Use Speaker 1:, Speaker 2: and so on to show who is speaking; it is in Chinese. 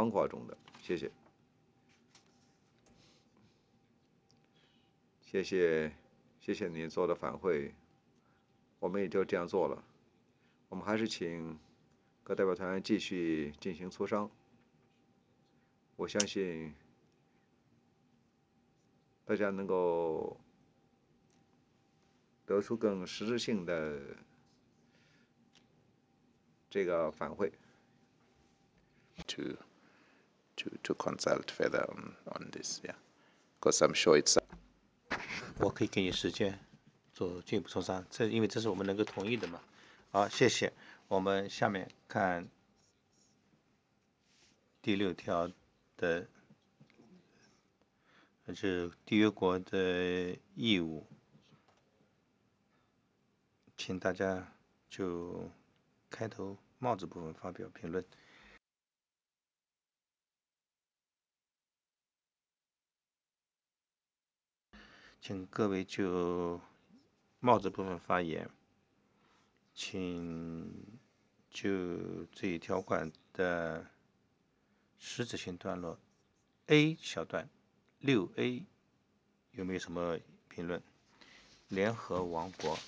Speaker 1: 通过中的。谢谢。谢谢你做的反馈，我们也就这样做了。我们还是请各代表团继续进行磋商。我相信大家能够得出更实质性的这个反馈。
Speaker 2: To consult further on this, yeah, because I'm sure it's.
Speaker 3: 我可以给你时间做进一步磋商，因为这是我们能够同意的嘛。好，谢谢。我们下面看第6条的，是缔约国的义务，请大家就开头帽子部分发表评论。请各位就帽子部分发言，请就这一条款的实质性段落 A 小段 6A 有没有什么评论？联合王国